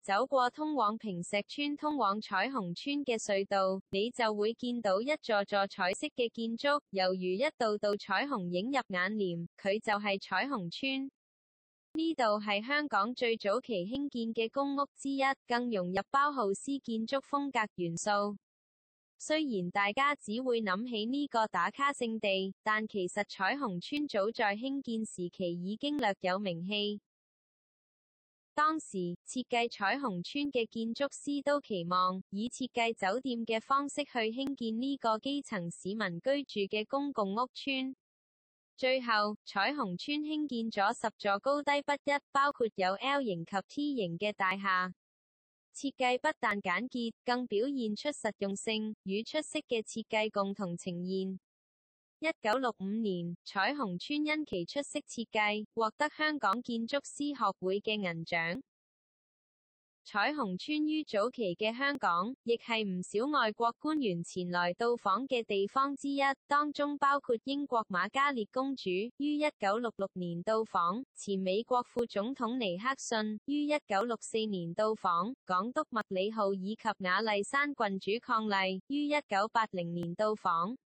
走過通往坪石邨、通往彩虹邨嘅隧道，你就會見到一座座彩色嘅建築，猶如一道道彩虹映入眼簾，佢就係彩虹邨。呢度係香港最早期興建嘅公屋之一，更融入包豪斯建築風格元素。雖然大家只會諗起呢個打卡勝地，但其實彩虹邨早在興建時期已經略有名氣。當時，設計彩虹邨嘅建築師都期望，以設計酒店嘅方式去興建呢個基層市民居住嘅公共屋邨。最後，彩虹邨興建咗10座高低不一，包括有 L 型及 T 型嘅大廈。設計不但簡潔，更表現出實用性，與出色嘅設計共同呈現。1965年，彩虹邨因其出色設計，獲得香港建築師學會嘅銀獎。彩虹邨於早期嘅香港，亦係唔少外國官員前來到訪嘅地方之一，當中包括英國瑪嘉烈公主，於1966年到訪，前美國副總統尼克遜，於1964年到訪，港督麥理浩以及亞麗山郡主伉儷，於1980年到訪。